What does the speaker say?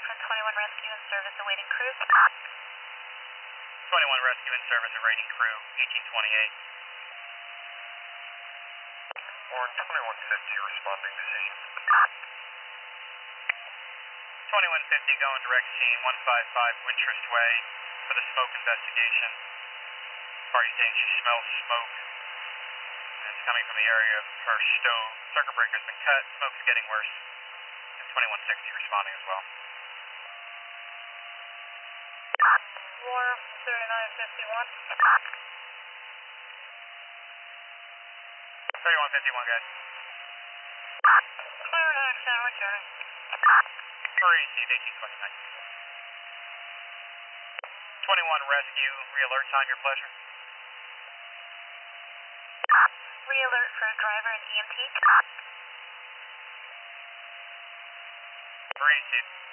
from 21 Rescue and Service awaiting crew. 21 Rescue and Service awaiting crew, 1828. Warren 2150 responding to scene. 2150 going direct scene, 155 Wintrust Way for the smoke investigation. Party saying she smells smoke. And it's coming from the area of her stove. Circuit breaker's been cut, smoke's getting worse. And 2160 responding as well. War 3951. 3151, guys. Clear action, returning. Hurry, Steve 1829. 21 Rescue, re-alert time, your pleasure. Re-alert for driver and EMT. Hurry, Steve.